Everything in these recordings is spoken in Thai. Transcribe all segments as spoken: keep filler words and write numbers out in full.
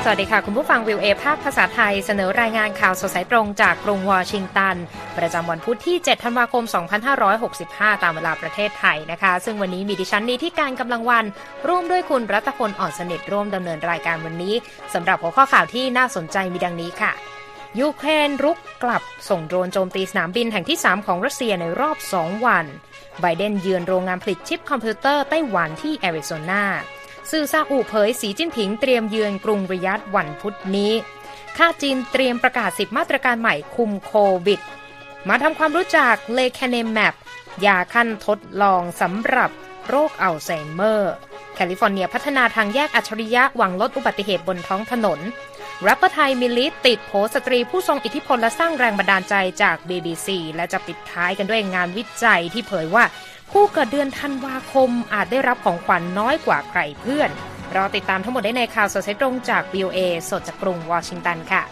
สวัสดีค่ะคุณผู้ฟัง วี โอ เอ ภาคภาษาไทยเสนอรายงานข่าวสดสายตรงจากกรุงวอชิงตันประจำวันพุธที่เจ็ดธันวาคมสองพันห้าร้อยหกสิบห้าตามเวลาประเทศไทยนะคะซึ่งวันนี้มีดิฉันนีที่การกำลังวันร่วมด้วยคุณรัตพลอ่อนสนิทร่วมดำเนินรายการวันนี้สำหรับหัวข้อข่าวที่น่าสนใจมีดังนี้ค่ะยูเครนรุกกลับส่งโดรนโจมตีสนามบินแห่งที่สามของรัสเซียในรอบสองวันไบเดนเยือนโรงงานผลิตชิปคอมพิวเตอร์ไต้หวันที่แอริโซนาซื่อซาอุเผยสีจิ้นผิงเตรียมเยือนกรุงริยัดวันพุธนี้ค่าจีนเตรียมประกาศสิบมาตรการใหม่คุมโควิดมาทำความรู้จักเลแคเนมแมปยาขั้นทดลองสำหรับโรคอัลไซเมอร์แคลิฟอร์เนียพัฒนาทางแยกอัจฉริยะหวังลดอุบัติเหตุบนท้องถนนแรปเปอร์ไทยมิลลิติดโผสตรีผู้ทรงอิทธิพลและสร้างแรงบันดาลใจจาก บี บี ซี และจะปิดท้ายกันด้วยงานวิจัยที่เผยว่าผู้เกิดเดือนธันวาคมอาจได้รับของขวัญน้อยกว่าใครเพื่อนรอติดตามทั้งหมดได้ในข่าวสดสายตรงจาก วี โอ เอ สดจากกรุงวอชิงตันค่ะ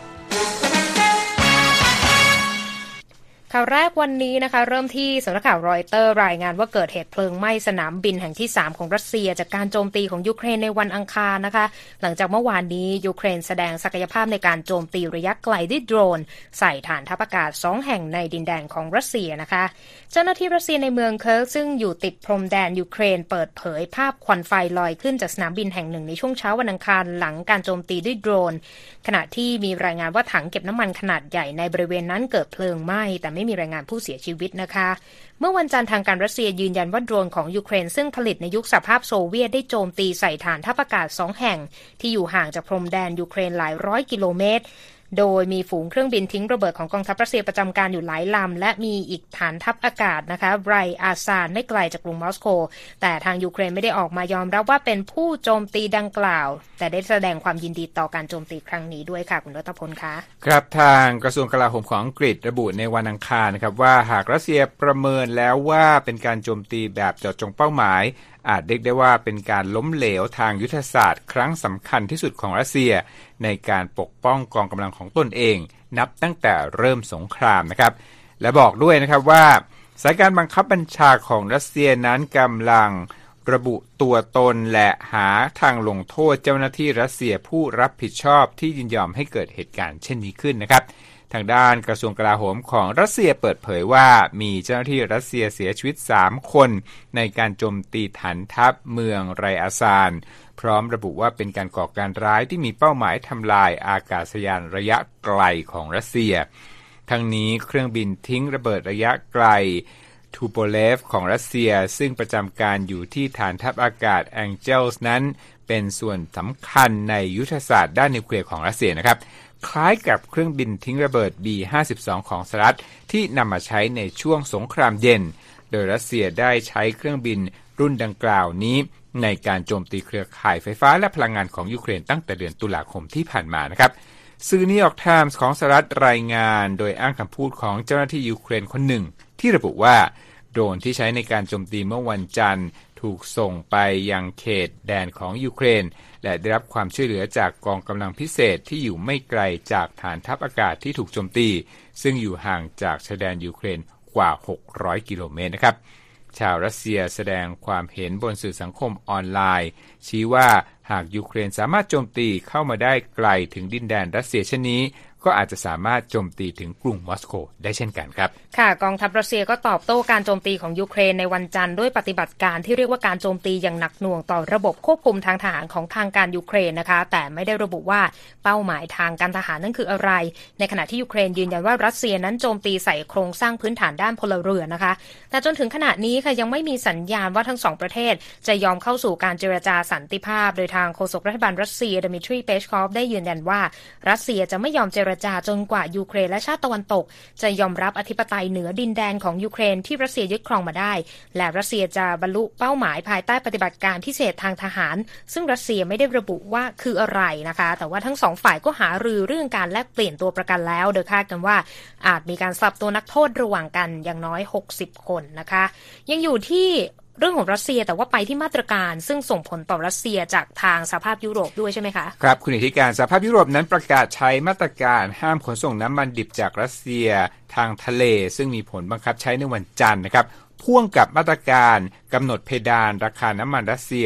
ข่าวแรกวันนี้นะคะเริ่มที่สำนักข่าวรอยเตอร์รายงานว่าเกิดเหตุเพลิงไหม้สนามบินแห่งที่สามของรัสเซียจากการโจมตีของยูเครนในวันอังคารนะคะหลังจากเมื่อวานนี้ยูเครนแสดงศักยภาพในการโจมตีระยะไกลด้วยโดรนใส่ฐานทัพอากาศสองแห่งในดินแดนของรัสเซียนะคะเจ้าหน้าที่รัสเซียในเมืองเคิร์กซึ่งอยู่ติดพรมแดนยูเครนเปิดเผยภาพควันไฟลอยขึ้นจากสนามบินแห่งหนึ่งในช่วงเช้าวันอังคารหลังการโจมตีด้วยโดรนขณะที่มีรายงานว่าถังเก็บน้ำมันขนาดใหญ่ในบริเวณนั้นเกิดเพลิงไหม้แต่ไม่มีรายงานผู้เสียชีวิตนะคะเมื่อวันจันทร์ทางการรัสเซียยืนยันว่าโดรนของยูเครนซึ่งผลิตในยุคสหภาพโซเวียตได้โจมตีใส่ฐานทัพอากาศสองแห่งที่อยู่ห่างจากพรมแดนยูเครนหลายร้อยกิโลเมตรโดยมีฝูงเครื่องบินทิ้งระเบิดของกองทัพรัสเซียประจำการอยู่หลายลำและมีอีกฐานทัพอากาศนะคะไบรอาซานไม่ไกลจากกรุงมอสโกแต่ทางยูเครนไม่ได้ออกมายอมรับว่าเป็นผู้โจมตีดังกล่าวแต่ได้แสดงความยินดีต่อการโจมตีครั้งนี้ด้วยค่ะคุณรัตพลคะครับทางกระทรวงกลาโหมของอังกฤษระบุในวันอังคารนะครับว่าหากรัสเซียประเมินแล้วว่าเป็นการโจมตีแบบเจาะจงเป้าหมายอาจเรียกได้ว่าเป็นการล้มเหลวทางยุทธศาสตร์ครั้งสำคัญที่สุดของรัสเซียในการปกป้องกองกำลังของตนเองนับตั้งแต่เริ่มสงครามนะครับและบอกด้วยนะครับว่าสายการบังคับบัญชาของรัสเซียนั้นกำลังระบุตัวตนและหาทางลงโทษเจ้าหน้าที่รัสเซียผู้รับผิดชอบที่ยินยอมให้เกิดเหตุการณ์เช่นนี้ขึ้นนะครับทางด้านกระทรวงกลาโหมของรัสเซียเปิดเผยว่ามีเจ้าหน้าที่รัสเซียเสียชีวิตสามคนในการโจมตีฐานทัพเมืองไรอาซานพร้อมระบุว่าเป็นการก่อการร้ายที่มีเป้าหมายทำลายอากาศยานระยะไกลของรัสเซียทั้งนี้เครื่องบินทิ้งระเบิดระยะไกลทูโปเลฟของรัสเซียซึ่งประจำการอยู่ที่ฐานทัพอากาศแองเจลส์นั้นเป็นส่วนสำคัญในยุทธศาสตร์ด้านนิวเคลียร์ของรัสเซียนะครับคล้ายกับเครื่องบินทิ้งระเบิด บี ห้าสิบสอง ของสหรัฐที่นำมาใช้ในช่วงสงครามเย็นโดยรัสเซียได้ใช้เครื่องบินรุ่นดังกล่าวนี้ในการโจมตีเครือข่ายไฟฟ้าและพลังงานของยูเครนตั้งแต่เดือนตุลาคมที่ผ่านมานะครับสื่อนิวยอร์กไทมส์ของสหรัฐรายงานโดยอ้างคำพูดของเจ้าหน้าที่ยูเครนคนหนึ่งที่ระบุว่าโดรนที่ใช้ในการโจมตีเมื่อวันจันทร์ถูกส่งไปยังเขตแดนของยูเครนและได้รับความช่วยเหลือจากกองกำลังพิเศษที่อยู่ไม่ไกลจากฐานทัพอากาศที่ถูกโจมตีซึ่งอยู่ห่างจากชายแดนยูเครนกว่าหกร้อยกิโลเมตรนะครับชาวรัสเซียแสดงความเห็นบนสื่อสังคมออนไลน์ชี้ว่าหากยูเครนสามารถโจมตีเข้ามาได้ไกลถึงดินแดนรัสเซียเช่นนี้ก็อาจจะสามารถโจมตีถึงกรุงมอสโกได้เช่นกันครับค่ะกองทัพรัสเซียก็ตอบโต้การโจมตีของยูเครนในวันจันทร์ด้วยปฏิบัติการที่เรียกว่าการโจมตีอย่างหนักหน่วงต่อระบบควบคุมทางทหารของทางการยูเครนนะคะแต่ไม่ได้ระบุว่าเป้าหมายทางการทหารนั่นคืออะไรในขณะที่ยูเครนยืนยันว่ารัสเซียนั้นโจมตีใส่โครงสร้างพื้นฐานด้านพลเรือนนะคะแต่จนถึงขณะนี้ค่ะยังไม่มีสัญญาณว่าทั้งสองประเทศจะยอมเข้าสู่การเจรจาสันติภาพโดยทางโฆษกรัฐบาลรัสเซียดมิทรีเปชคอฟได้ยืนยันว่ารัสเซียจะไม่ยอมเจรจาจนกว่ายูเครนและชาติตะวันตกจะยอมรับอธิปไตยเหนือดินแดนของยูเครนที่รัสเซียยึดครองมาได้และรัสเซียจะบรรลุเป้าหมายภายใต้ปฏิบัติการพิเศษทางทหารซึ่งรัสเซียไม่ได้ระบุว่าคืออะไรนะคะแต่ว่าทั้งสองฝ่ายก็หารือเรื่องการแลกเปลี่ยนตัวประกันแล้วโดยคาดกันว่าอาจมีการสลับตัวนักโทษระหว่างกันอย่างน้อยหกสิบคนนะคะยังอยู่ที่เรื่องของรัสเซียแต่ว่าไปที่มาตรการซึ่งส่งผลต่อรัสเซียจากทางสหภาพยุโรปด้วยใช่ไหมคะครับคุณอิทธิการสหภาพยุโรปนั้นประกาศใช้มาตรการห้ามขนส่งน้ำมันดิบจากรัสเซียทางทะเลซึ่งมีผลบังคับใช้ในวันจันทร์นะครับพ่วงกับมาตรการกำหนดเพดานราคาน้ำมันรัสเซีย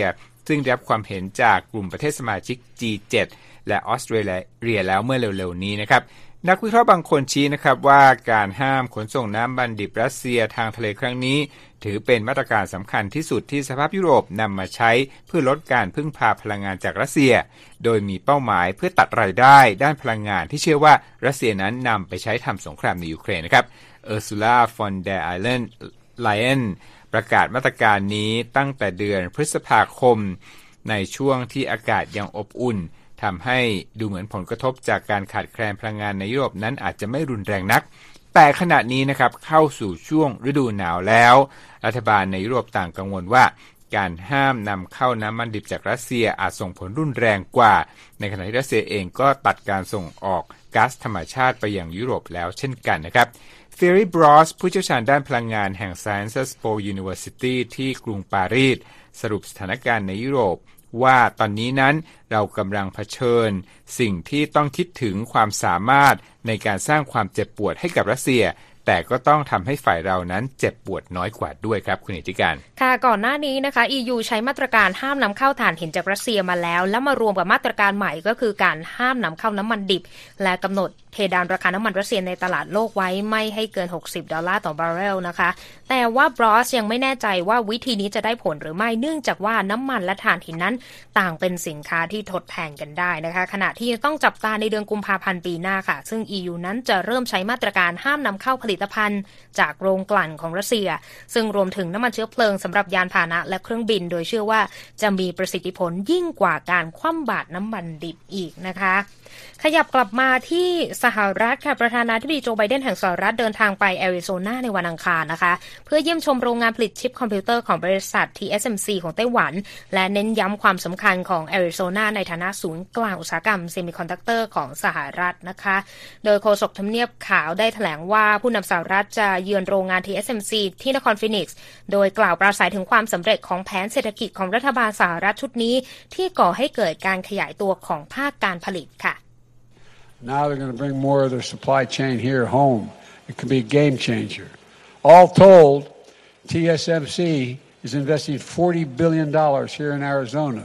ซึ่งได้รับความเห็นจากกลุ่มประเทศสมาชิก จี เจ็ด และออสเตรเลียแล้วเมื่อเร็วๆนี้นะครับนักวิเคราะห์บางคนชี้นะครับว่าการห้ามขนส่งน้ำมันดิบรัสเซียทางทะเลครั้งนี้ถือเป็นมาตรการสำคัญที่สุดที่สหภาพยุโรปนำมาใช้เพื่อลดการพึ่งพาพลังงานจากรัสเซียโดยมีเป้าหมายเพื่อตัดรายได้ด้านพลังงานที่เชื่อว่ารัสเซียนั้นนำไปใช้ทำสงครามในยูเครนนะครับเออร์ซูลาฟอนเดอร์ไลเยนประกาศมาตรการนี้ตั้งแต่เดือนพฤษภาคมในช่วงที่อากาศยังอบอุ่นทำให้ดูเหมือนผลกระทบจากการขาดแคลนพลังงานในยุโรปนั้นอาจจะไม่รุนแรงนักแต่ขณะนี้นะครับเข้าสู่ช่วงฤดูหนาวแล้วรัฐบาลในยุโรปต่างกังวลว่าการห้ามนำเข้าน้ำมันดิบจากรัสเซียอาจส่งผลรุนแรงกว่าในขณะที่รัสเซียเองก็ตัดการส่งออกก๊าซธรรมชาติไปยังยุโรปแล้วเช่นกันนะครับเฟรรี่บรอสผู้เชี่ยวชาญด้านพลังงานแห่ง Sciences Po University ที่กรุงปารีสสรุปสถานการณ์ในยุโรปว่าตอนนี้นั้นเรากำลังเผชิญสิ่งที่ต้องคิดถึงความสามารถในการสร้างความเจ็บปวดให้กับรัสเซียแต่ก็ต้องทำให้ฝ่ายเรานั้นเจ็บปวดน้อยกว่าด้วยครับคุณเอติการค่ะก่อนหน้านี้นะคะ อี ยู ใช้มาตรการห้ามนำเข้าถ่านหินจากรัสเซียมาแล้วแล้วมารวมกับมาตรการใหม่ก็คือการห้ามนำเข้าน้ำมันดิบและกำหนดเพดานราคาน้ำมันรัสเซียในตลาดโลกไว้ไม่ให้เกินหกสิบดอลลาร์ต่อบาร์เรลนะคะแต่ว่าบรอสยังไม่แน่ใจว่าวิธีนี้จะได้ผลหรือไม่เนื่องจากว่าน้ำมันและถ่านหินนั้นต่างเป็นสินค้าที่ทดแทนกันได้นะคะขณะที่ต้องจับตาในเดือนกุมภาพันธ์ปีหน้าค่ะซึ่ง อี ยู นั้นจะเริ่มใช้มาตรการห้ามนำเข้าผลิตภัณฑ์จากโรงกลั่นของรัสเซียซึ่งรวมถึงน้ำมันเชื้อเพลิงสำหรับยานพาหนะและเครื่องบินโดยเชื่อว่าจะมีประสิทธิผลยิ่งกว่าการคว่ำบาตรน้ำมันดิบอีกนะคะขยับกลับมาที่สหรัฐค่ะประธานาธิบดีโจไบเดนแห่งสหรัฐเดินทางไปแอริโซนาในวันอังคารนะคะเพื่อเยี่ยมชมโรงงานผลิตชิปคอมพิวเตอร์ของบริษัท ที เอส เอ็ม ซี ของไต้หวันและเน้นย้ำความสำคัญของแอริโซนาในฐานะศูนย์กลางอุตสาหกรรมเซมิคอนดักเตอร์ของสหรัฐนะคะโดยโฆษกทำเนียบขาวได้แถลงว่าผู้นำสหรัฐจะเยือนโรงงาน ที เอส เอ็ม ซี ที่นครฟินิกซ์โดยกล่าวปราศัยถึงความสำเร็จของแผนเศรษฐกิจของรัฐบาลสหรัฐชุดนี้ที่ก่อให้เกิดการขยายตัวของภาคการผลิตค่ะ Now they're going to bring more of their supply chain here home. It could be a game changer. All told, T S M C is investing forty billion dollars here in Arizona.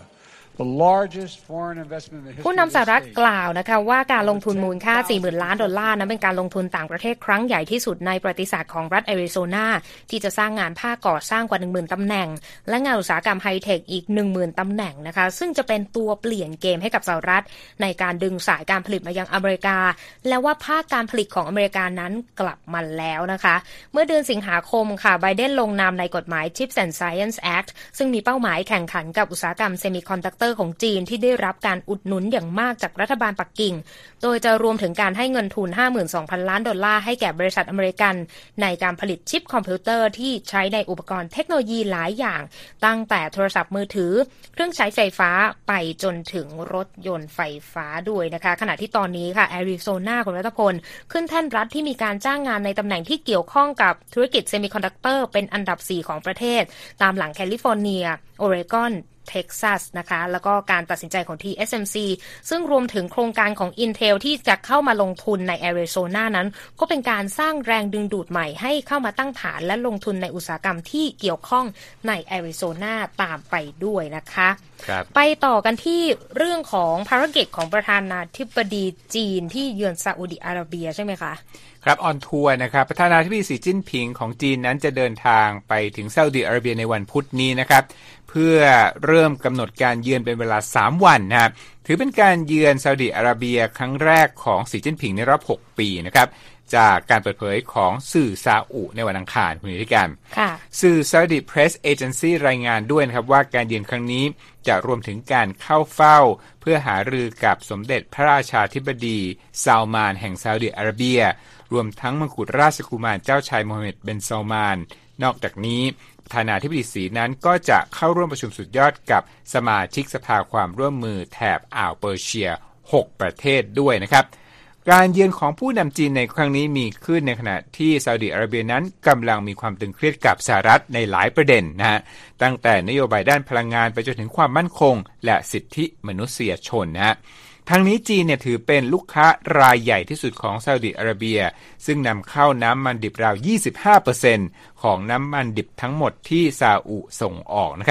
ผู้นำสหรัฐกล่าวนะคะว่าการลงทุนมูลค่า สี่หมื่น ล้านดอลลาร์นั้นเป็นการลงทุนต่างประเทศครั้งใหญ่ที่สุดในประวัติศาสตร์ของรัฐแอริโซนาที่จะสร้างงานภาคก่อสร้างกว่า หนึ่งหมื่น ตำแหน่งและงานอุตสาหกรรมไฮเทคอีก หนึ่งหมื่น ตำแหน่งนะคะซึ่งจะเป็นตัวเปลี่ยนเกมให้กับสหรัฐในการดึงสายการผลิตมายังอเมริกาและว่าภาคการผลิตของอเมริกานั้นกลับมาแล้วนะคะเมื่อเดือนสิงหาคมค่ะไบเดนลงนามในกฎหมาย Chips and Science Act ซึ่งมีเป้าหมายแข่งขันกับอุตสาหกรรมเซมิคอนดักเตอร์ของจีนที่ได้รับการอุดหนุนอย่างมากจากรัฐบาลปักกิ่งโดยจะรวมถึงการให้เงินทุน ห้าหมื่นสองพัน ล้านดอลลาร์ให้แก่บริษัทอเมริกันในการผลิตชิปคอมพิวเตอร์ที่ใช้ในอุปกรณ์เทคโนโลยีหลายอย่างตั้งแต่โทรศัพท์มือถือเครื่องใช้ไฟฟ้าไปจนถึงรถยนต์ไฟฟ้าด้วยนะคะขณะที่ตอนนี้ค่ะแอริโซนาคุณรัตพลขึ้นแท่นรัฐที่มีการจ้างงานในตำแหน่งที่เกี่ยวข้องกับธุรกิจเซมิคอนดักเตอร์เป็นอันดับสี่ของประเทศตามหลังแคลิฟอร์เนียโอเรกอนเท็กซัสนะคะแล้วก็การตัดสินใจของ ที เอส เอ็ม ซี ซึ่งรวมถึงโครงการของ Intel ที่จะเข้ามาลงทุนในแอริโซนานั้นก็เป็นการสร้างแรงดึงดูดใหม่ให้เข้ามาตั้งฐานและลงทุนในอุตสาหกรรมที่เกี่ยวข้องในแอริโซนาตามไปด้วยนะคะไปต่อกันที่เรื่องของภารกิจของประธานาธิบดีจีนที่เยือนซาอุดิอาระเบียใช่ไหมคะครับออนทัวร์นะครับประธานาธิบดีสีจิ้นผิงของจีนนั้นจะเดินทางไปถึงซาอุดิอาระเบียในวันพุธนี้นะครับเพื่อเริ่มกำหนดการเยือนเป็นเวลาสามวันนะครับถือเป็นการเยือนซาอุดิอาระเบียครั้งแรกของสีจิ้นผิงในรอบหกปีนะครับจากการเปิดเผยของสื่อซาอุในวันอังคารคุณนิติการสื่อ Saudi Press Agency รายงานด้วยนะครับว่าการเยือนครั้งนี้จะรวมถึงการเข้าเฝ้าเพื่อหารือกับสมเด็จพระราชาธิบดีซาลมานแห่งซาอุดิอาระเบียรวมทั้งมกุฎราชกุมารเจ้าชายโมฮัมเหม็ดบินซาลมานนอกจากนี้ประธานาธิบดีสีนั้นก็จะเข้าร่วมประชุมสุดยอดกับสมาชิกสภาความร่วมมือแถบอ่าวเปอร์เซียหกประเทศด้วยนะครับการเยือนของผู้นำจีนในครั้งนี้มีขึ้นในขณะที่ซาอุดิอาระเบียนั้นกำลังมีความตึงเครียดกับสหรัฐในหลายประเด็นนะฮะตั้งแต่นโยบายด้านพลังงานไปจนถึงความมั่นคงและสิทธิมนุษยชนนะฮะทั้งนี้จีนเนี่ยถือเป็นลูกค้ารายใหญ่ที่สุดของซาอุดิอาระเบียซึ่งนำเข้าน้ำมันดิบราว ยี่สิบห้าเปอร์เซ็นต์ ของน้ำมันดิบทั้งหมดที่ซาอุส่งออกนะครับ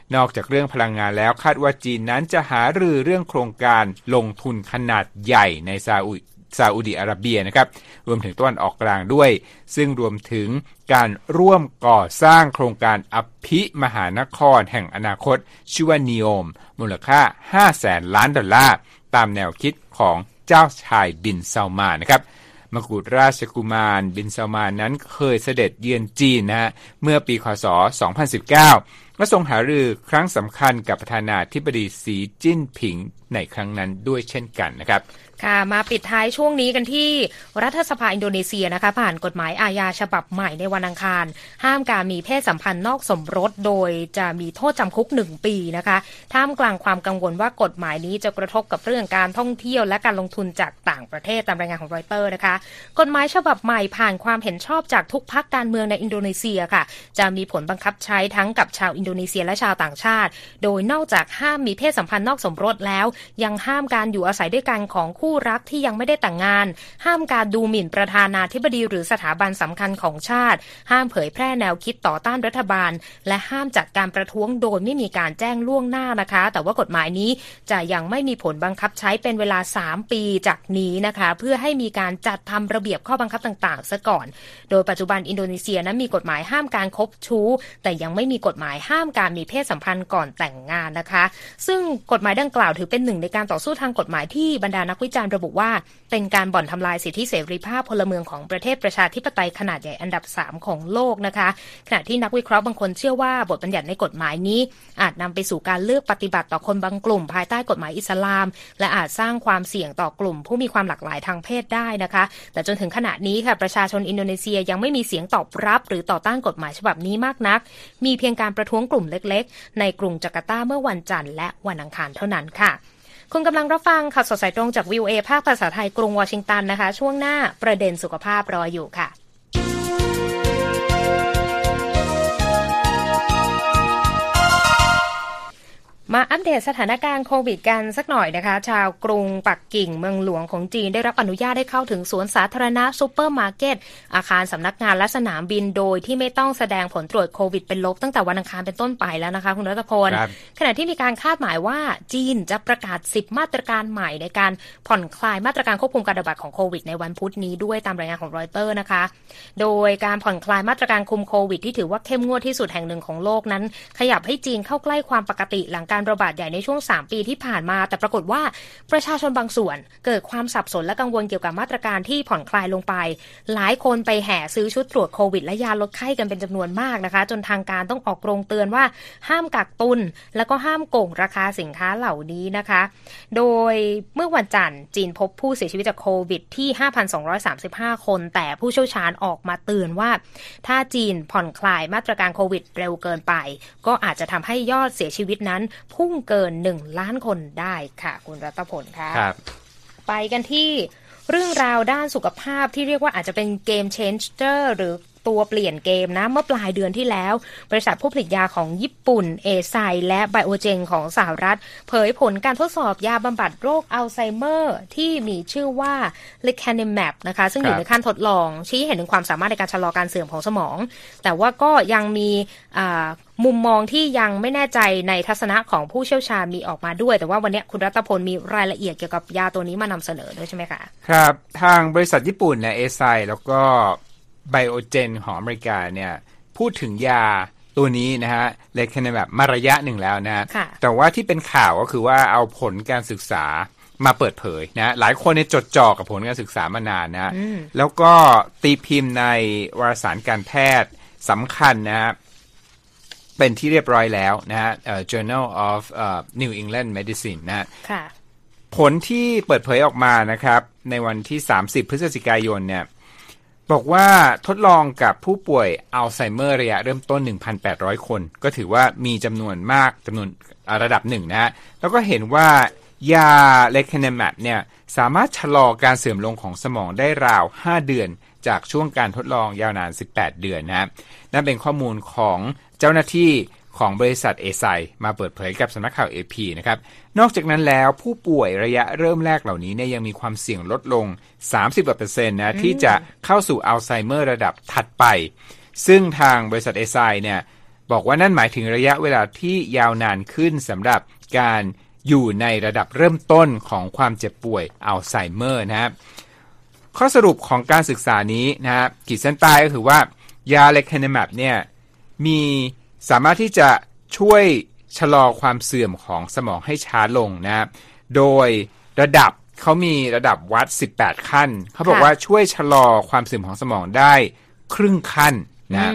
นอกจากเรื่องพลังงานแล้วคาดว่าจีนนั้นจะหารือเรื่องโครงการลงทุนขนาดใหญ่ในซาอุซาอุดิอาระเบียนะครับรวมถึงตะวันออกกลางด้วยซึ่งรวมถึงการร่วมก่อสร้างโครงการอภิมหานครแห่งอนาคตชื่อว่านีโอมมูลค่าห้าแสนล้านดอลลาร์ตามแนวคิดของเจ้าชายบินซัลมานนะครับมกุฎราชกุมารบินซัลมานนั้นเคยเสด็จเยือนจีนนะฮะเมื่อปีค.ศ. สองพันสิบเก้าและทรงหารือครั้งสำคัญกับประธานาธิบดีสีจิ้นผิงในครั้งนั้นด้วยเช่นกันนะครับค่ะมาปิดท้ายช่วงนี้กันที่รัฐสภาอินโดนีเซียนะคะผ่านกฎหมายอาญาฉบับใหม่ในวันอังคารห้ามการมีเพศสัมพันธ์นอกสมรสโดยจะมีโทษจำคุกหนึ่งปีนะคะท่ามกลางความกังวลว่ากฎหมายนี้จะกระทบกับเรื่องการท่องเที่ยวและการลงทุนจากต่างประเทศตามรายงานของรอยเตอร์นะคะกฎหมายฉบับใหม่ผ่านความเห็นชอบจากทุกพรรคการเมืองในอินโดนีเซียค่ะจะมีผลบังคับใช้ทั้งกับชาวอินโดนีเซียและชาวต่างชาติโดยนอกจากห้ามมีเพศสัมพันธ์นอกสมรสแล้วยังห้ามการอยู่อาศัยด้วยกันของคู่รักที่ยังไม่ได้แต่งงานห้ามการดูหมิ่นประธานาธิบดีหรือสถาบันสำคัญของชาติห้ามเผยแพร่แนวคิดต่อต้านรัฐบาลและห้ามจัดการประท้วงโดยไม่มีการแจ้งล่วงหน้านะคะแต่ว่ากฎหมายนี้จะยังไม่มีผลบังคับใช้เป็นเวลาสามปีจากนี้นะคะเพื่อให้มีการจัดทำระเบียบข้อบังคับต่างๆซะก่อนโดยปัจจุบันอินโดนีเซียนั้นมีกฎหมายห้ามการคบชู้แต่ยังไม่มีกฎหมายห้ามการมีเพศสัมพันธ์ก่อนแต่งงานนะคะซึ่งกฎหมายดังกล่าวถือเป็นหนึ่งในการต่อสู้ทางกฎหมายที่บรรดานักวิจารณ์ระบุว่าเป็นการบ่อนทำลายสิทธิเสรีภาพพลเมืองของประเทศประชาธิปไตยขนาดใหญ่อันดับสามของโลกนะคะขณะที่นักวิเคราะห์บางคนเชื่อว่าบทบัญญัติในกฎหมายนี้อาจนำไปสู่การเลือกปฏิบัติต่อคนบางกลุ่มภายใต้กฎหมายอิสลามและอาจสร้างความเสี่ยงต่อกลุ่มผู้มีความหลากหลายทางเพศได้นะคะแต่จนถึงขณะนี้ค่ะประชาชนอินโดนีเซียยังไม่มีเสียงตอบรับหรือต่อต้านกฎหมายฉบับนี้มากนักมีเพียงการประท้วงกลุ่มเล็กๆในกรุงจาการ์ตาเมื่อวันจันทร์และวันอังคารเท่านั้นค่ะคุณกำลังรับฟังข่าวสดสายตรงจาก วี โอ เอ ภาคภาษาไทยกรุงวอชิงตันนะคะช่วงหน้าประเด็นสุขภาพรออยู่ค่ะมาอัปเดตสถานการณ์โควิดกันสักหน่อยนะคะชาวกรุงปักกิ่งเมืองหลวงของจีนได้รับอนุญาตให้เข้าถึงสวนสาธารณะซุปเปอร์มาร์เก็ตอาคารสำนักงานและสนามบินโดยที่ไม่ต้องแสดงผลตรวจโควิดเป็นลบตั้งแต่วันอังคารเป็นต้นไปแล้วนะคะคุณรัตพลขณะที่มีการคาดหมายว่าจีนจะประกาศสิบมาตรการใหม่ในการผ่อนคลายมาตรการควบคุมการระบาดของโควิดในวันพุธนี้ด้วยตามรายงานของรอยเตอร์นะคะโดยการผ่อนคลายมาตรการคุมโควิดที่ถือว่าเข้มงวดที่สุดแห่งหนึ่งของโลกนั้นขยับให้จีนเข้าใกล้ความปกติหลังการระบาดใหญ่ในช่วงสามปีที่ผ่านมาแต่ปรากฏว่าประชาชนบางส่วนเกิดความสับสนและกังวลเกี่ยวกับมาตรการที่ผ่อนคลายลงไปหลายคนไปแห่ซื้อชุดตรวจโควิดและยาลดไข้กันเป็นจำนวนมากนะคะจนทางการต้องออกโรงเตือนว่าห้ามกักตุนแล้วก็ห้ามโกงราคาสินค้าเหล่านี้นะคะโดยเมื่อวันจันทร์จีนพบผู้เสียชีวิตจากโควิดที่ ห้าพันสองร้อยสามสิบห้า คนแต่ผู้เชี่ยวชาญออกมาเตือนว่าถ้าจีนผ่อนคลายมาตรการโควิดเร็วเกินไปก็อาจจะทำให้ยอดเสียชีวิตนั้นพุ่งเกินหนึ่งล้านคนได้ค่ะคุณรัตพลค่ะครับไปกันที่เรื่องราวด้านสุขภาพที่เรียกว่าอาจจะเป็นเกมเชนเจอร์หรือตัวเปลี่ยนเกมนะเมื่อปลายเดือนที่แล้วบริษัทผู้ผลิตยาของญี่ปุ่นเอไซและไบโอเจนของสหรัฐเผยผลการทดสอบยาบำบัดโรคอัลไซเมอร์ที่มีชื่อว่า lecanemab นะคะซึ่งอยู่ในขั้นทดลองชี้เห็นถึงความสามารถในการชะลอการเสื่อมของสมองแต่ว่าก็ยังมีมุมมองที่ยังไม่แน่ใจในทัศนะของผู้เชี่ยวชาญมีออกมาด้วยแต่ว่าวันนี้คุณรัตพลมีรายละเอียดเกี่ยวกับยาตัวนี้มานำเสนอด้วยใช่ไหมคะครับทางบริษัทญี่ปุ่นเนี่ยเอไซแล้วก็ไบโอเจนของอเมริกาเนี่ยพูดถึงยาตัวนี้นะฮะเลคเนแบบมาระยะหนึ่งแล้วนะแต่ว่าที่เป็นข่าวก็คือว่าเอาผลการศึกษามาเปิดเผยนะหลายคนเนี่ยจดจ่อกับผลการศึกษามานานนะแล้วก็ตีพิมพ์ในวารสารการแพทย์สำคัญนะเป็นที่เรียบร้อยแล้วนะฮะ Journal of uh, New England Medicine นะผลที่เปิดเผยออกมานะครับในวันที่สามสิบพฤศจิกายนเนี่ยบอกว่าทดลองกับผู้ป่วยอัลไซเมอร์ระยะเริ่มต้น หนึ่งพันแปดร้อย คนก็ถือว่ามีจำนวนมากจำนวนระดับหนึ่งนะฮะแล้วก็เห็นว่ายาเลคเนแมปเนี่ยสามารถชะลอการเสื่อมลงของสมองได้ราวห้าเดือนจากช่วงการทดลองยาวนานสิบแปดเดือนนะฮะนั่นเป็นข้อมูลของเจ้าหน้าที่ของบริษัทเอไซมาเปิดเผยกับสำนักข่าว เอ พี นะครับนอกจากนั้นแล้วผู้ป่วยระยะเริ่มแรกเหล่านี้เนี่ยยังมีความเสี่ยงลดลง สามสิบกว่าเปอร์เซ็นต์ นะที่จะเข้าสู่อัลไซเมอร์ระดับถัดไปซึ่งทางบริษัทเอไซเนี่ยบอกว่านั่นหมายถึงระยะเวลาที่ยาวนานขึ้นสำหรับการอยู่ในระดับเริ่มต้นของความเจ็บป่วยอัลไซเมอร์นะครับข้อสรุปของการศึกษานี้นะครับขีดเส้นใต้ก็คือว่ายาเลคาเนแมปเนี่ยมีสามารถที่จะช่วยชะลอความเสื่อมของสมองให้ช้าลงนะครับโดยระดับเขามีระดับวัดสิบแปดขั้นเขาบอกว่าช่วยชะลอความเสื่อมของสมองได้ครึ่งขั้นนะ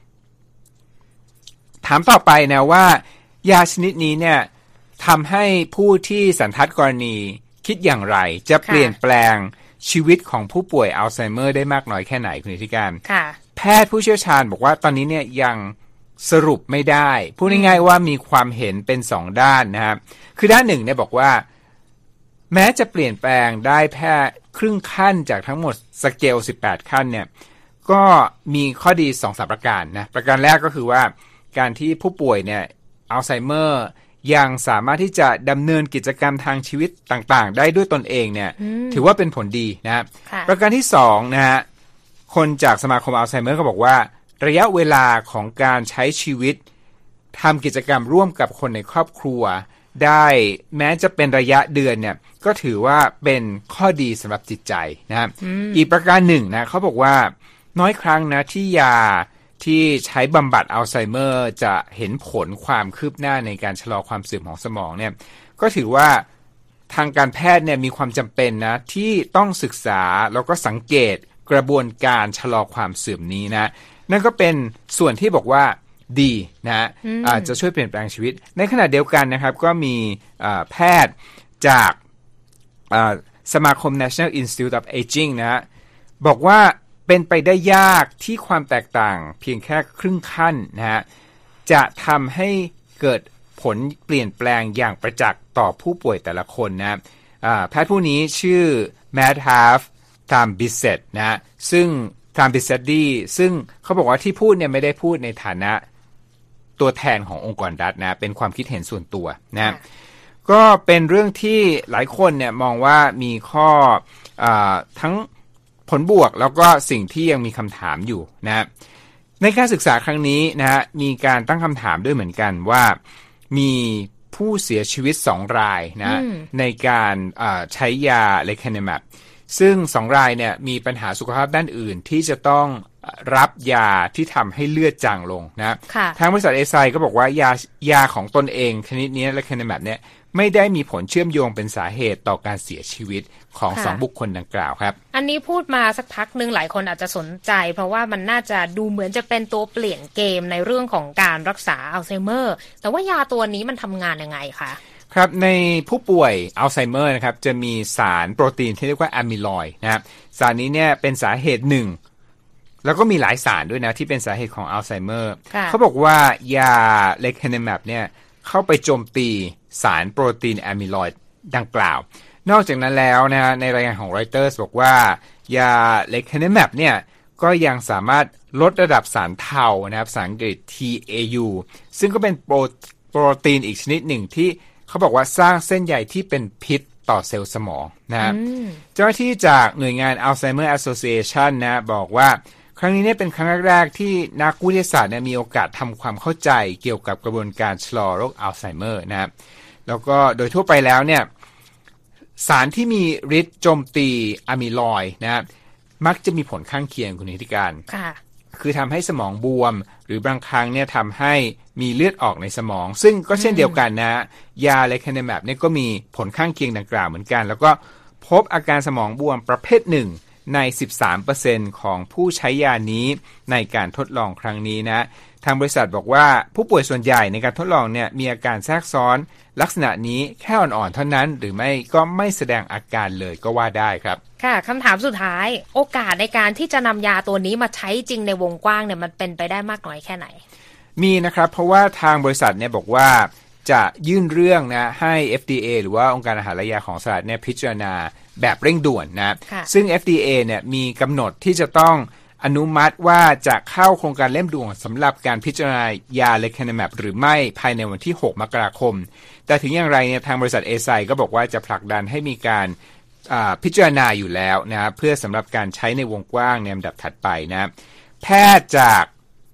ถามต่อไปนะว่ายาชนิดนี้เนี่ยทำให้ผู้ที่สันทัดกรณีคิดอย่างไรจะเปลี่ยนแปลงชีวิตของผู้ป่วยอัลไซเมอร์ได้มากน้อยแค่ไหนคุณนิติการแพทย์ผู้เชี่ยวชาญบอกว่าตอนนี้เนี่ยยังสรุปไม่ได้พูดง่ายๆว่ามีความเห็นเป็นสองด้านนะครับคือด้านหนึ่งเนี่ยบอกว่าแม้จะเปลี่ยนแปลงได้แค่ครึ่งขั้นจากทั้งหมดสเกลสิบแปดขั้นเนี่ยก็มีข้อดี สองถึงสาม ประการนะประการแรกก็คือว่าการที่ผู้ป่วยเนี่ยอัลไซเมอร์ยังสามารถที่จะดำเนินกิจกรรมทางชีวิตต่างๆได้ด้วยตนเองเนี่ยถือว่าเป็นผลดีนะประการที่สองนะฮะคนจากสมาคมอัลไซเมอร์ก็บอกว่าระยะเวลาของการใช้ชีวิตทำกิจกรรมร่วมกับคนในครอบครัวได้แม้จะเป็นระยะเดือนเนี่ยก็ถือว่าเป็นข้อดีสำหรับจิตใจนะ อ, อีกประการหนึ่งนะเขาบอกว่าน้อยครั้งนะที่ยาที่ใช้บำบัดอัลไซเมอร์จะเห็นผลความคืบหน้าในการชะลอความเสื่อมของสมองเนี่ยก็ถือว่าทางการแพทย์เนี่ยมีความจำเป็นนะที่ต้องศึกษาแล้วก็สังเกตกระบวนการชะลอความเสื่อมนี้นะนั่นก็เป็นส่วนที่บอกว่าดีนะอาจจะช่วยเปลี่ยนแปลงชีวิตในขณะเดียวกันนะครับก็มีแพทย์จากสมาคม National Institute of Aging นะบอกว่าเป็นไปได้ยากที่ความแตกต่างเพียงแค่ครึ่งขั้นนะฮะจะทำให้เกิดผลเปลี่ยนแปลงอย่างประจักษ์ต่อผู้ป่วยแต่ละคนนะแพทย์ผู้นี้ชื่อ Madhav Thambisset นะซึ่ง Thambisset ซึ่งเขาบอกว่าที่พูดเนี่ยไม่ได้พูดในฐานะตัวแทนขององค์กรรัฐนะเป็นความคิดเห็นส่วนตัวนะก็เป็นเรื่องที่หลายคนเนี่ยมองว่ามีข้ออ่าทั้งผลบวกแล้วก็สิ่งที่ยังมีคำถามอยู่นะในการศึกษาครั้งนี้นะฮะมีการตั้งคำถามด้วยเหมือนกันว่ามีผู้เสียชีวิตสองรายนะในการใช้ยาเลคาเนแมปซึ่งสองรายเนี่ยมีปัญหาสุขภาพด้านอื่นที่จะต้องรับยาที่ทำให้เลือดจางลงนะทางบริษัทเอไซก็บอกว่ายายาของตนเองชนิดนี้เลคาเนแมปเนี่ยไม่ได้มีผลเชื่อมโยงเป็นสาเหตุต่อการเสียชีวิตของสองบุคคลดังกล่าวครับอันนี้พูดมาสักพักนึงหลายคนอาจจะสนใจเพราะว่ามันน่าจะดูเหมือนจะเป็นตัวเปลี่ยนเกมในเรื่องของการรักษาอัลไซเมอร์แต่ว่ายาตัวนี้มันทำงานยังไงคะครับในผู้ป่วยอัลไซเมอร์นะครับจะมีสารโปรตีนที่เรียกว่าอะมิลอยด์นะครับสารนี้เนี่ยเป็นสาเหตุหนึ่งแล้วก็มีหลายสารด้วยนะที่เป็นสาเหตุของอัลไซเมอร์เขาบอกว่ายาเลคาเนแมปเนี่ยเข้าไปโจมตีสารโปรตีนอะมิลอยด์ดังกล่าวนอกจากนั้นแล้วนะฮะในรายงานของ Reuters บอกว่ายาเลคาเนแมปเนี่ยก็ยังสามารถลดระดับสารเทานะครับภาษาอังกฤษ ที เอ ยู ซึ่งก็เป็นโปรโปรตีนอีกชนิดหนึ่งที่เขาบอกว่าสร้างเส้นใยที่เป็นพิษต่อเซลล์สมองนะครับเจ้าหน้าที่จากหน่วยงาน Alzheimer Association นะบอกว่าครั้งนี้เนี่ยเป็นครั้งแรกๆที่นักวิทยาศาสตร์เนี่ยมีโอกาสทำความเข้าใจเกี่ยวกับกระบวนการชะลอโรคอัลไซเมอร์นะครับแล้วก็โดยทั่วไปแล้วเนี่ยสารที่มีฤทธิ์โจมตีอะมิลอยด์นะครับมักจะมีผลข้างเคียงคุณนิติการค่ะคือทำให้สมองบวมหรือบางครั้งเนี่ยทำให้มีเลือดออกในสมองซึ่งก็เช่นเดียวกันนะยาเลคาเนแมปเนี่ยก็มีผลข้างเคียงดังกล่าวเหมือนกันแล้วก็พบอาการสมองบวมประเภทหนึ่งใน สิบสามเปอร์เซ็นต์ ของผู้ใช้ยานี้ในการทดลองครั้งนี้นะทางบริษัทบอกว่าผู้ป่วยส่วนใหญ่ในการทดลองเนี่ยมีอาการแทรกซ้อนลักษณะนี้แค่อ่อนๆเท่านั้นหรือไม่ก็ไม่แสดงอาการเลยก็ว่าได้ครับค่ะคำถามสุดท้ายโอกาสในการที่จะนำยาตัวนี้มาใช้จริงในวงกว้างเนี่ยมันเป็นไปได้มากน้อยแค่ไหนมีนะครับเพราะว่าทางบริษัทเนี่ยบอกว่าจะยื่นเรื่องนะให้ เอฟ ดี เอ หรือว่าองค์การอาหารและยาของสหรัฐเนี่ยพิจารณาแบบเร่งด่วนนะซึ่ง เอฟ ดี เอ เนี่ยมีกำหนดที่จะต้องอนุมัติว่าจะเข้าโครงการเล่มด่วนสำหรับการพิจารณายาเลคาเนแมปหรือไม่ภายในวันที่หกมกราคมแต่ถึงอย่างไรเนี่ยทางบริษัทเอไซก็บอกว่าจะผลักดันให้มีการพิจารณาอยู่แล้วนะเพื่อสำหรับการใช้ในวงกว้างในลำดับถัดไปนะแพทย์จาก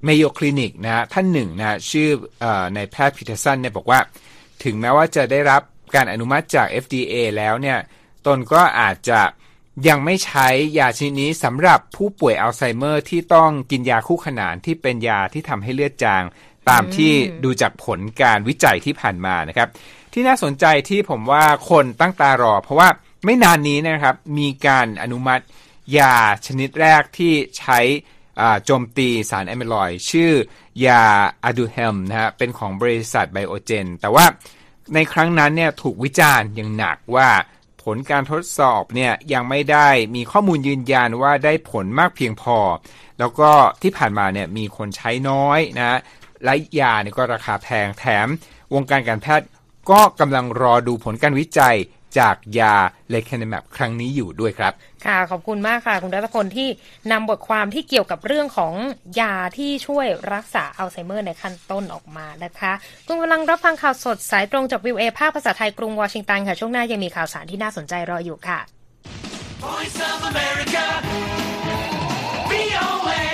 Mayo Clinic นะฮะท่านหนึ่งนะชื่อเอ่อนายแพทย์พีเทอร์สันเนี่ยบอกว่าถึงแม้ว่าจะได้รับการอนุมัติจาก เอฟ ดี เอ แล้วเนี่ยตนก็อาจจะยังไม่ใช้ยาชนิดนี้สำหรับผู้ป่วยอัลไซเมอร์ที่ต้องกินยาคู่ขนานที่เป็นยาที่ทำให้เลือดจางตามที่ดูจากผลการวิจัยที่ผ่านมานะครับที่น่าสนใจที่ผมว่าคนตั้งตารอเพราะว่าไม่นานนี้นะครับมีการอนุมัติยาชนิดแรกที่ใช้โจมตีสารแอมิลอยด์ชื่อยาอะดูเฮมนะฮะเป็นของบริษัทไบโอเจนแต่ว่าในครั้งนั้นเนี่ยถูกวิจารณ์อย่างหนักว่าผลการทดสอบเนี่ยยังไม่ได้มีข้อมูลยืนยันว่าได้ผลมากเพียงพอแล้วก็ที่ผ่านมาเนี่ยมีคนใช้น้อยนะและยาเนี่ยก็ราคาแพงแถมวงการการแพทย์ก็กำลังรอดูผลการวิจัยจากยาเลคานิแมปครั้งนี้อยู่ด้วยครับค่ะขอบคุณมากค่ะคุณรัตพลที่นำบทความที่เกี่ยวกับเรื่องของยาที่ช่วยรักษาอัลไซเมอร์ในขั้นต้นออกมานะคะคุณกำลังรับฟังข่าวสดสายตรงจาก วี โอ เอ ภาคภาษาไทยกรุงวอชิงตันค่ะช่วงหน้ายังมีข่าวสารที่น่าสนใจรออยู่ค่ะ Voice of America วี โอ เอ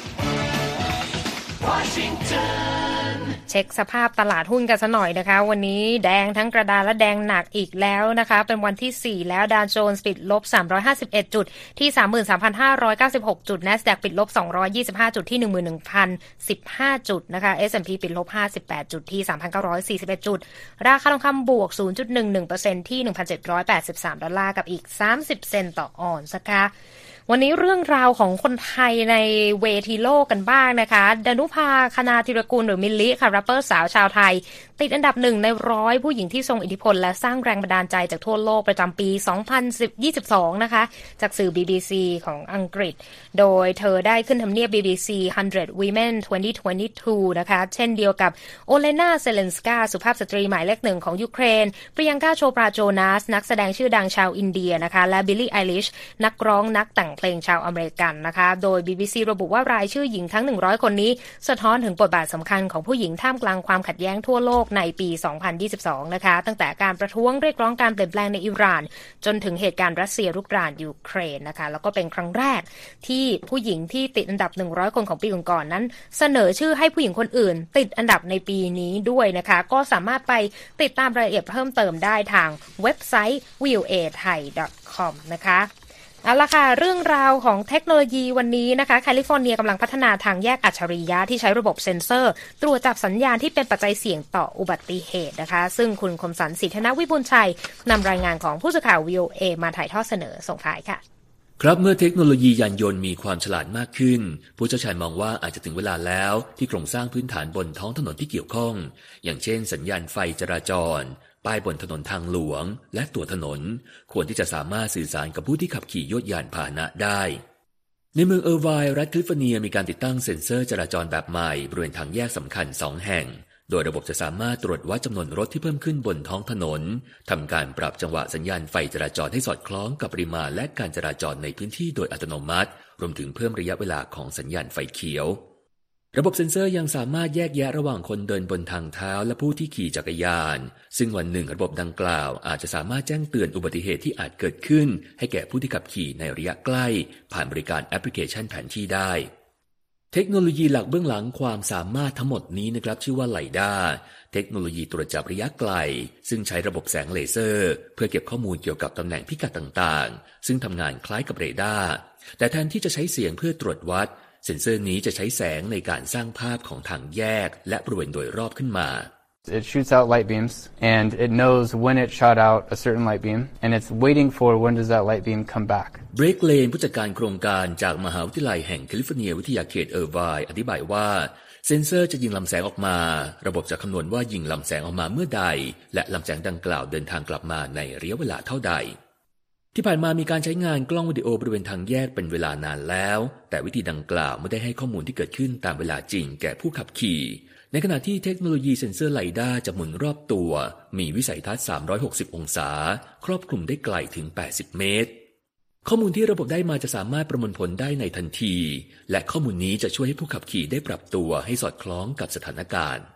Washingtonเช็คสภาพตลาดหุ้นกันซะหน่อยนะคะวันนี้แดงทั้งกระดานและแดงหนักอีกแล้วนะคะเป็นวันที่สี่แล้วดาวโจนส์ปิดลบสามร้อยห้าสิบเอ็ดจุดที่ สามหมื่นสามพันห้าร้อยเก้าสิบหก จุด NASDAQ ปิดลบสองร้อยยี่สิบห้าจุดที่ หนึ่งหมื่นหนึ่งพันสิบห้า จุดนะคะ เอส แอนด์ พี ปิดลบห้าสิบแปดจุดที่ สามพันเก้าร้อยสี่สิบเอ็ด จุดราคาทองคำบวก ศูนย์จุดหนึ่งหนึ่งเปอร์เซ็นต์ ที่ หนึ่งพันเจ็ดร้อยแปดสิบสามดอลลาร์กับอีกสามสิบเซนต์ต่อออนซ์นะคะวันนี้เรื่องราวของคนไทยในเวทีโลกกันบ้างนะคะดนุภาคณาธิรกุลหรือมิลลิค่ะแรปเปอร์สาวชาวไทยติดอันดับหนึ่งในร้อยผู้หญิงที่ทรงอิทธิพลและสร้างแรงบันดาลใจจากทั่วโลกประจำปีสองพันยี่สิบสองนะคะจากสื่อ บี บี ซี ของอังกฤษโดยเธอได้ขึ้นทำเนียบ บี บี ซี หนึ่งร้อย Women สองพันยี่สิบสองนะคะเช่นเดียวกับโอเลนาเซเลนสกาสุภาพสตรีหมายเลขหนึ่งของยูเครนปริยังกาโชปราโจนาสนักแสดงชื่อดังชาวอินเดียนะคะและบิลลี่ไอลิชนักร้องนักแต่งเพลงชาวอเมริกันนะคะโดย บี บี ซี ระบุว่ารายชื่อหญิงทั้งหนึ่งร้อยคนนี้สะท้อนถึงบทบาทสำคัญของผู้หญิงท่ามกลางความขัดแย้งทั่วโลกในปีสองพันยี่สิบสองนะคะตั้งแต่การประท้วงเรียกร้องการเปลี่ยนแปลงในอิหร่านจนถึงเหตุการณ์รัสเซียรุกรานยูเครนนะคะแล้วก็เป็นครั้งแรกที่ผู้หญิงที่ติดอันดับหนึ่งร้อยคนของปีก่อนๆนั้นเสนอชื่อให้ผู้หญิงคนอื่นติดอันดับในปีนี้ด้วยนะคะก็สามารถไปติดตามรายละเอียดเพิ่มเติมได้ทางเว็บไซต์ วี โอ เอ ไทย ดอท คอม นะคะเอาล่ะค่ะเรื่องราวของเทคโนโลยีวันนี้นะคะแคลิฟอร์เนียกำลังพัฒนาทางแยกอัจฉริยะที่ใช้ระบบเซ็นเซอร์ตรวจจับสัญญาณที่เป็นปัจจัยเสี่ยงต่ออุบัติเหตุนะคะซึ่งคุณคมสันต์ ศรีธนวิบูลย์ชัยนำรายงานของผู้สื่อข่าว วี โอ เอ มาถ่ายทอดเสนอส่งท้ายค่ะครับเมื่อเทคโนโลยียานยนต์มีความฉลาดมากขึ้นผู้เชี่ยวชาญมองว่าอาจจะถึงเวลาแล้วที่โครงสร้างพื้นฐานบนท้องถนนที่เกี่ยวข้องอย่างเช่นสัญญาณไฟจราจรป้ายบนถนนทางหลวงและตัวถนนควรที่จะสามารถสื่อสารกับผู้ที่ขับขี่ยวดยานพาหนะได้ในเมืองเออร์ไวน์รัฐแคลิฟอร์เนียมีการติดตั้งเซ็นเซอร์จราจรแบบใหม่บริเวณทางแยกสำคัญสองแห่งโดยระบบจะสามารถตรวจวัดจำนวนรถที่เพิ่มขึ้นบนท้องถนนทำการปรับจังหวะสัญญาณไฟจราจรให้สอดคล้องกับปริมาณและการจราจรในพื้นที่โดยอัตโนมัติรวมถึงเพิ่มระยะเวลาของสัญญาณไฟเขียวระบบเซ็นเซอร์ยังสามารถแยกแยะระหว่างคนเดินบนทางเท้าและผู้ที่ขี่จักรยานซึ่งวันหนึ่งระบบดังกล่าวอาจจะสามารถแจ้งเตือนอุบัติเหตุที่อาจเกิดขึ้นให้แก่ผู้ที่ขับขี่ในระยะใกล้ผ่านบริการแอปพลิเคชันแผนที่ได้เทคโนโลยีหลักเบื้องหลังความสามารถทั้งหมดนี้นะครับชื่อว่าไลด้าเทคโนโลยีตรวจจับระยะไกลซึ่งใช้ระบบแสงเลเซอร์เพื่อเก็บข้อมูลเกี่ยวกับตำแหน่งพิกัดต่างๆซึ่งทำงานคล้ายกับเรดาร์แต่แทนที่จะใช้เสียงเพื่อตรวจวัดเซ็นเซอร์นี้จะใช้แสงในการสร้างภาพของทางแยกและบริเวณโดยรอบขึ้นมา It shoots out light beams and it knows when it shot out a certain light beam and it's waiting for when does that light beam come back. Blake Lane ผู้จัดการโครงการจากมหาวิทยาลัยแห่งแคลิฟอร์เนียวิทยาเขตเออร์ไวน์อธิบายว่าเซ็นเซอร์จะยิงลำแสงออกมาระบบจะคำนวณว่ายิงลำแสงออกมาเมื่อใดและลำแสงดังกล่าวเดินทางกลับมาในระยะเวลาเท่าใดที่ผ่านมามีการใช้งานกล้องวิดีโอบริเวณทางแยกเป็นเวลานานแล้วแต่วิธีดังกล่าวไม่ได้ให้ข้อมูลที่เกิดขึ้นตามเวลาจริงแก่ผู้ขับขี่ในขณะที่เทคโนโลยีเซ็นเซอร์ไลด้าจะหมุนรอบตัวมีวิสัยทัศน์สามร้อยหกสิบองศาครอบคลุมได้ไกลถึงแปดสิบเมตรข้อมูลที่ระบบได้มาจะสามารถประมวลผลได้ในทันทีและข้อมูลนี้จะช่วยให้ผู้ขับขี่ได้ปรับตัวให้สอดคล้องกับสถานการณ์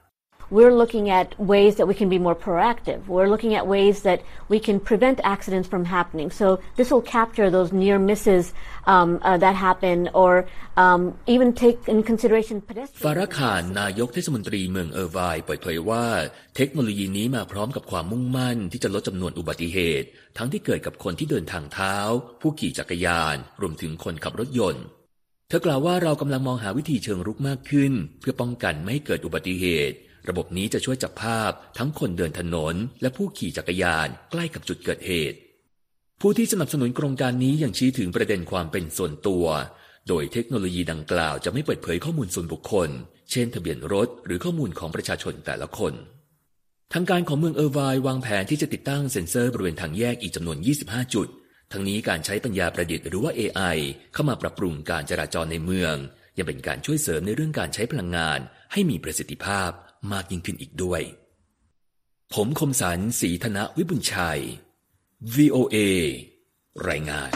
we're looking at ways that we can be more proactive. We're looking at ways that we can prevent accidents from happening. So this will capture those near misses um, uh, that happen, or um, even take in consideration pedestrians. ฟาราคานนายกเทศมนตรีเมืองเออร์ไวน์เปิดเผยว่าเทคโนโลยีนี้มาพร้อมกับความมุ่งมั่นที่จะลดจำนวนอุบัติเหตุทั้งที่เกิดกับคนที่เดินทางเท้าผู้ขี่จักรยานรวมถึงคนขับรถยนต์เธอกล่าวว่าเรากำลังมองหาวิธีเชิงรุกมากขึ้นเพื่อป้องกันไม่ให้เกิดอุบัติเหตุระบบนี้จะช่วยจับภาพทั้งคนเดินถนนและผู้ขี่จักรยานใกล้กับจุดเกิดเหตุผู้ที่สนับสนุนโครงการนี้ยังชี้ถึงประเด็นความเป็นส่วนตัวโดยเทคโนโลยีดังกล่าวจะไม่เปิดเผยข้อมูลส่วนบุคคลเช่นทะเบียนรถหรือข้อมูลของประชาชนแต่ละคนทางการของเมืองเออร์ไวน์วางแผนที่จะติดตั้งเซ็นเซอร์บริเวณทางแยกอีกจำนวนยี่สิบห้าจุดทั้งนี้การใช้ปัญญาประดิษฐ์หรือว่า เอ ไอ เข้ามาปรับปรุงการจราจรในเมืองยังเป็นการช่วยเสริมในเรื่องการใช้พลังงานให้มีประสิทธิภาพมากยิ่งขึ้นอีกด้วยผมคมสันต์ศรีธนวิบุญชัย วี โอ เอ รายงาน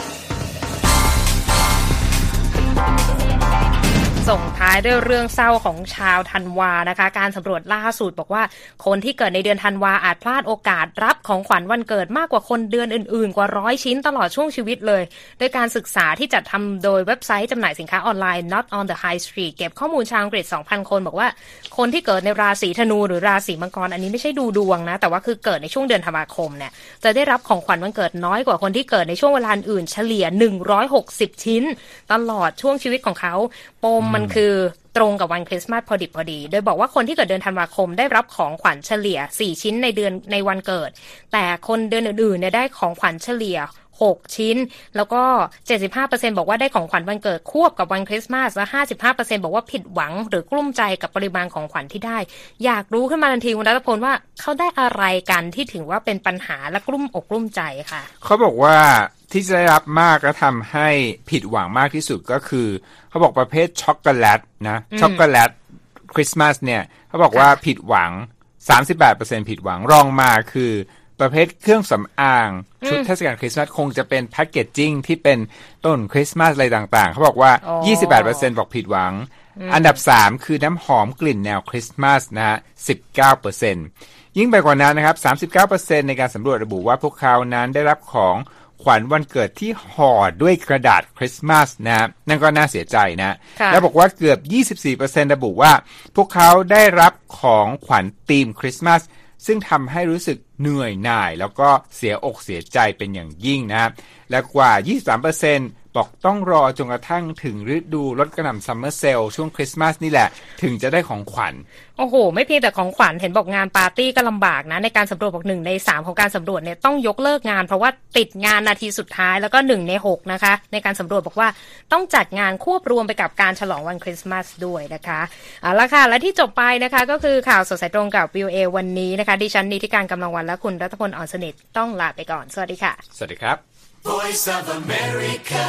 ส่งท้ายด้วยเรื่องเศร้าของชาวธันวานะคะการสำรวจล่าสุดบอกว่าคนที่เกิดในเดือนธันวาอาจพลาดโอกาสรับของขวัญวันเกิดมากกว่าคนเดือนอื่นๆกว่าร้อยชิ้นตลอดช่วงชีวิตเลยโดยการศึกษาที่จัดทำโดยเว็บไซต์จำหน่ายสินค้าออนไลน์ Not on the High Street เก็บข้อมูลชาวอังกฤษ สองพัน คนบอกว่าคนที่เกิดในราศีธนูหรือราศีมังกรอันนี้ไม่ใช่ดูดวงนะแต่ว่าคือเกิดในช่วงเดือนธันวาคมเนี่ยจะได้รับของขวัญวันเกิดน้อยกว่าคนที่เกิดในช่วงเวลาอื่นเฉลี่ยหนึ่งร้อยหกสิบชิ้นตลอดช่วงชีวิตของเขาปมมันคือตรงกับวันคริสต์มาสพอดิบพอดีโดยบอกว่าคนที่เกิดเดือนธันวาคมได้รับของขวัญเฉลี่ยสี่ชิ้นในเดือนในวันเกิดแต่คนเดือนอื่นๆเนี่ยได้ของขวัญเฉลี่ยหกชิ้นแล้วก็ เจ็ดสิบห้าเปอร์เซ็นต์ บอกว่าได้ของขวัญวันเกิดควบกับวันคริสต์มาสและ ห้าสิบห้าเปอร์เซ็นต์ บอกว่าผิดหวังหรือกลุ้มใจกับปริมาณของขวัญที่ได้อยากรู้ขึ้นมาทันทีคุณรัตพลว่าเขาได้อะไรกันที่ถึงว่าเป็นปัญหาและกลุ้มอกกลุ้มใจค่ะเขาบอกว่าที่จะได้รับมากและทำให้ผิดหวังมากที่สุดก็คือเขาบอกประเภทช็อกโกแลตนะช็อกโกแลตคริสต์มาสเนี่ยเขาบอกว่าผิดหวัง สามสิบแปดเปอร์เซ็นต์ ผิดหวังรองมาคือประเภทเครื่องสำอางชุดเทศกาลคริสต์มาสคงจะเป็นแพคเกจจิ้งที่เป็นต้นคริสต์มาสอะไรต่างๆเขาบอกว่า ยี่สิบแปดเปอร์เซ็นต์ บอกผิดหวังอันดับสามคือน้ำหอมกลิ่นแนวคริสต์มาสนะฮะ สิบเก้าเปอร์เซ็นต์ ยิ่งไปกว่านั้นนะครับ สามสิบเก้าเปอร์เซ็นต์ ในการสำรวจระบุว่าพวกเขานั้นได้รับของขวัญวันเกิดที่ห่อด้วยกระดาษคริสต์มาสนะนั่นก็น่าเสียใจนะแล้วบอกว่าเกือบ ยี่สิบสี่เปอร์เซ็นต์ ระบุว่าพวกเขาได้รับของขวัญธีมคริสต์มาสซึ่งทำให้รู้สึกเหนื่อยหน่ายแล้วก็เสียอกเสียใจเป็นอย่างยิ่งนะและกว่า ยี่สิบสามเปอร์เซ็นต์ บอกต้องรอจนกระทั่งถึงฤดูลดกระหน่ำซัมเมอร์เซลช่วงคริสต์มาสนี่แหละถึงจะได้ของขวัญโอ้โหไม่เพียงแต่ของขวัญเห็นบอกงานปาร์ตี้ก็ลำบากนะในการสำรวจบอกหนึ่งในสามของการสำรวจเนี่ยต้องยกเลิกงานเพราะว่าติดงานนาทีสุดท้ายแล้วก็หนึ่งในหกนะคะในการสำรวจบอกว่าต้องจัดงานควบรวมไปกับการฉลองวันคริสต์มาสด้วยนะคะเอาละค่ะและที่จบไปนะคะก็คือข่าวสดสายตรงกับ วี โอ เอ วันนี้นะคะดิฉันนิติการกำลังวันและคุณรัตพลอ่อนสนิทต้องลาไปก่อนสวัสดีค่ะสวัสดีครับ Voice of America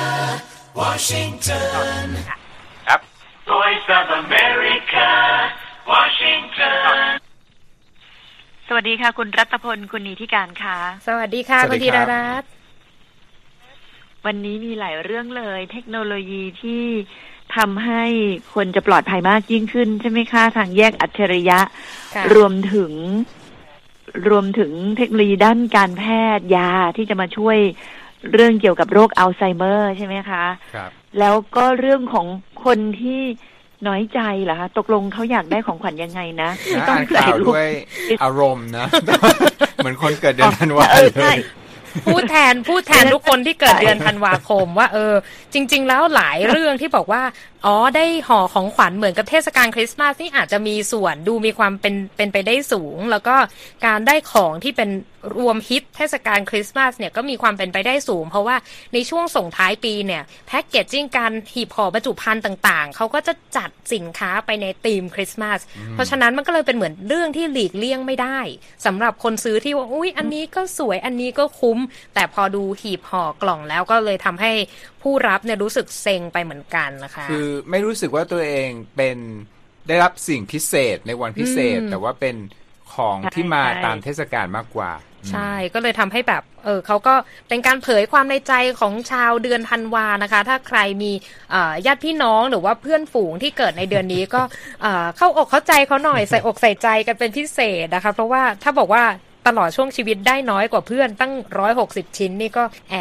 Washington ครับ Voice of America Washington สวัสดีค่ะคุณรัตพลคุณนิติการค่ะสวัสดีค่ะคุณธีรรัตน์วันนี้มีหลายเรื่องเลยเทคโนโลยีที่ทำให้คนจะปลอดภัยมากยิ่งขึ้นใช่ไหมคะทางแยกอัจฉริยะรวมถึงรวมถึงเทคโนโลยีด้านการแพทย์ยาที่จะมาช่วยเรื่องเกี่ยวกับโรคอัลไซเมอร์ใช่ไหมคะครับแล้วก็เรื่องของคนที่น้อยใจเหรอคะตกลงเขาอยากได้ของขวัญยังไงนะไม่ต้องถ่ายรูปด้วยอารมณ์นะเหมือนคนเกิดเดือนธันวาคมเลยพูดแทนพูดแทนทุกคนที่เกิดเดือนธันวาคมว่าเออจริงๆแล้วหลายเรื่องที่บอกว่าอ๋อได้ห่อของขวัญเหมือนกับเทศกาลคริสต์มาสนี่อาจจะมีส่วนดูมีความเป็นเป็นไปได้สูงแล้วก็การได้ของที่เป็นรวมฮิตเทศกาลคริสต์มาสเนี่ยก็มีความเป็นไปได้สูงเพราะว่าในช่วงส่งท้ายปีเนี่ยแพ็คเกจจิ้งการหีบห่อบรรจุภัณฑ์ต่างๆเขาก็จะจัดสินค้าไปในธีมคริสต์มาสเพราะฉะนั้นมันก็เลยเป็นเหมือนเรื่องที่หลีกเลี่ยงไม่ได้สำหรับคนซื้อที่ว่าอุ๊ยอันนี้ก็สวยอันนี้ก็คุ้มแต่พอดูหีบห่อกล่องแล้วก็เลยทำให้ผู้รับเนี่ยรู้สึกเซ็งไปเหมือนกันนะคะคือไม่รู้สึกว่าตัวเองเป็นได้รับสิ่งพิเศษในวันพิเศษแต่ว่าเป็นขของที่มาตามเทศกาลมากกว่าใช่ก็เลยทำให้แบบเออเขาก็เป็นการเผยความในใจของชาวเดือนธันวานะคะถ้าใครมีญาติพี่น้องหรือว่าเพื่อนฝูงที่เกิดในเดือนนี้ก็เข้าอกเข้าใจเขาหน่อยใส่อกใส่ใจกันเป็นพิเศษนะคะเพราะว่าถ้าบอกว่าตลอดช่วงชีวิตได้น้อยกว่าเพื่อนตั้งหนึ่งร้อยหกสิบชิ้นนี่ก็แอบ